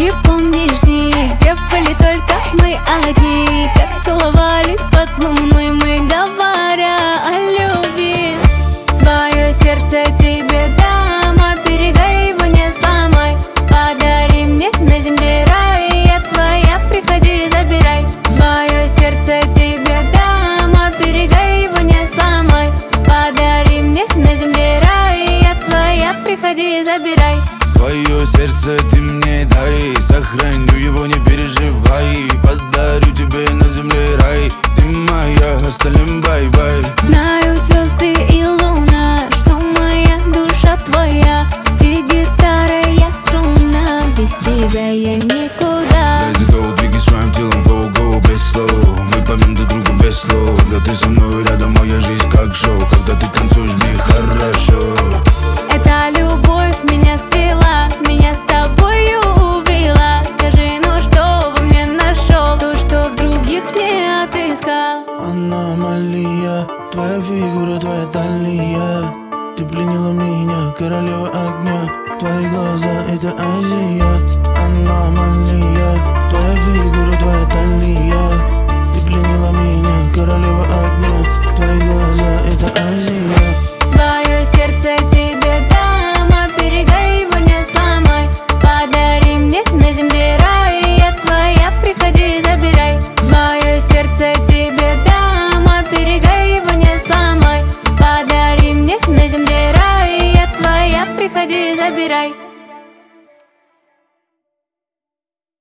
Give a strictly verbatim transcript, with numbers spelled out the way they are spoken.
ночи помнишь дни, где были только мы одни, как целовались под луной мы, говоря о любви. Свое сердце тебе дам, оберегай его, не сломай. Подари мне на земле рай, я твоя, приходи, забирай. Свое сердце тебе дам, оберегай его, не сломай. Подари мне на земле рай, я твоя, приходи, забирай. Свое сердце ты мне дай, сохраню его, не переживай. Подарю тебе на земле рай, ты моя, остальным бай-бай. Знают звезды и луна, что моя душа твоя. Ты гитара, я струна, без тебя я никуда. Let's go, двигай своим телом, go, go, без слов. Мы поймем друг друга без слов. Когда ты со мной рядом, моя жизнь как шоу. Когда ты танцуешь, мне хорошо. Эта любовь меня свела, меня с собою увела. Скажи, ну что во мне нашел, то, что в других не отыскал. Аномалия, твоя фигура, твоя талия. Ты пленила меня, королева огня. Твои глаза — это Азия. Аномалия, твоя фигура, твоя талия. Ты пленила меня, королева огня. Твои глаза — это Азия. Свое сердце тебе дам, оберегай его, не сломай. Подари мне на земле рай, я твоя, приходи, забирай. Свое сердце тебе дам, оберегай его, не сломай. Подари мне на земле рай, я твоя, приходи, забирай.